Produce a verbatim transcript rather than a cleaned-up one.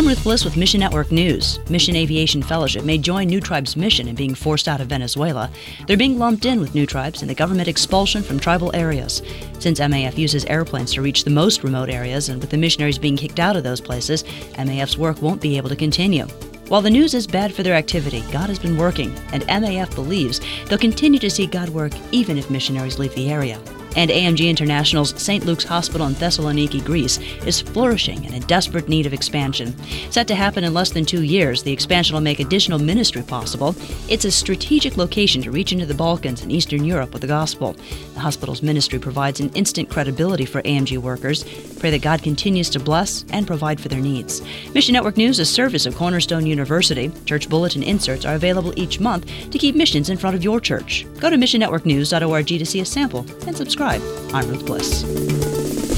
Ruth Bliss with Mission Network News. Mission Aviation Fellowship may join New Tribes' mission in being forced out of Venezuela. They're being lumped in with New Tribes in the government expulsion from tribal areas. Since M A F uses airplanes to reach the most remote areas, and with the missionaries being kicked out of those places, M A F's work won't be able to continue. While the news is bad for their activity, God has been working, and M A F believes they'll continue to see God work even if missionaries leave the area. And A M G International's Saint Luke's Hospital in Thessaloniki, Greece, is flourishing and in desperate need of expansion. Set to happen in less than two years, the expansion will make additional ministry possible. It's a strategic location to reach into the Balkans and Eastern Europe with the gospel. The hospital's ministry provides an instant credibility for A M G workers. Pray that God continues to bless and provide for their needs. Mission Network News is a service of Cornerstone University. Church bulletin inserts are available each month to keep missions in front of your church. Go to mission network news dot org to see a sample and subscribe. I'm Ruth Bliss.